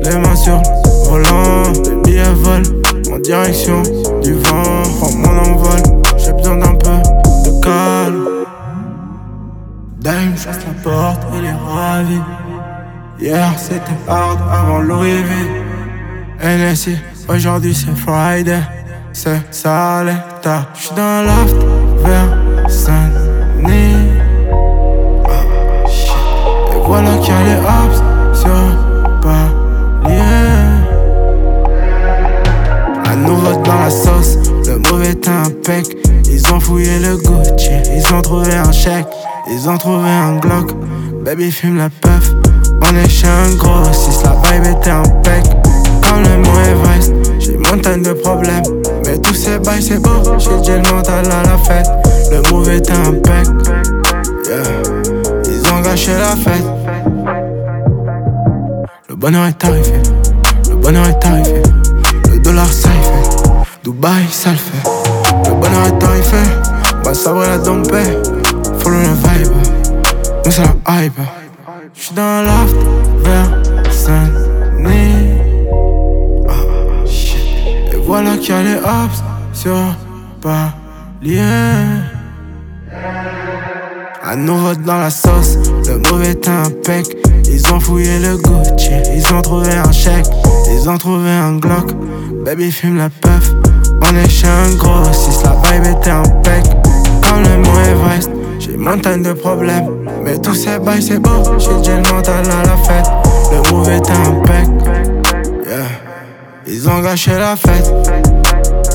les mains sur le volant. Les billets volent en direction du vent. Prends mon envol, j'ai besoin d'un peu de calme. Dame chasse la porte, elle est ravie. Hier c'était hard avant Louis V. NSI, aujourd'hui c'est Friday. C'est ça l'état. J'suis dans l'aft vers Saint-Denis. Shit. Et voilà qu'il y a les hops sur palier. À nouveau dans la sauce, le mauvais est impec. Ils ont fouillé le Gucci, ils ont trouvé un chèque. Ils ont trouvé un Glock, baby fume la puff. On est chez un gros 6, la vibe était impec. Comme le mot Everest, j'ai une montagne de problèmes. Mais tous ces bails c'est beau, j'ai déjà le mental à la fête. Le move était impec, yeah. Ils ont gâché la fête. Le bonheur est arrivé, le bonheur est arrivé. Le dollar ça y fait, Dubaï ça le fait. Le bonheur est arrivé, on va sabrer la dompée. Follow la vibe, nous c'est la hype. J'suis dans l'aft vers Saint-Denis. Shit. Et voilà qu'il y a les hops sur palier. À nouveau dans la sauce, le mauvais est impec. Ils ont fouillé le Gucci, ils ont trouvé un chèque. Ils ont trouvé un Glock, baby fume la puff. On est chez un gros 6, la vibe était impec. Comme le mot Everest, j'ai une montagne de problèmes. Mais tous ces bails c'est beau, j'ai déjà le mental à la fête. Le move était impec, yeah. Ils ont gâché la fête.